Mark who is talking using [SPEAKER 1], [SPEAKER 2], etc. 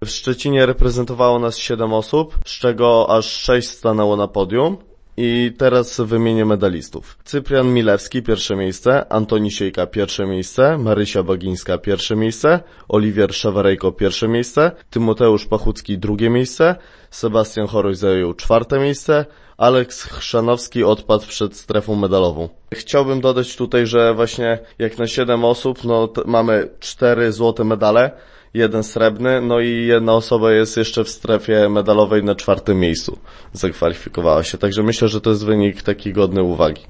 [SPEAKER 1] W Szczecinie reprezentowało nas 7 osób, z czego aż 6 stanęło na podium. I teraz wymienię medalistów. Cyprian Milewski, pierwsze miejsce, Antoni Siejka, pierwsze miejsce, Marysia Bagińska, pierwsze miejsce, Oliwier Szawarejko, pierwsze miejsce, Tymoteusz Pachucki, drugie miejsce, Sebastian Choroś zajął 4. miejsce, Aleks Chrzanowski odpadł przed strefą medalową. Chciałbym dodać tutaj, że właśnie jak na 7 osób, mamy 4 złote medale, 1 srebrny, i jedna osoba jest jeszcze w strefie medalowej na 4. miejscu. Zakwalifikowała się, także myślę, że to jest wynik taki godny uwagi.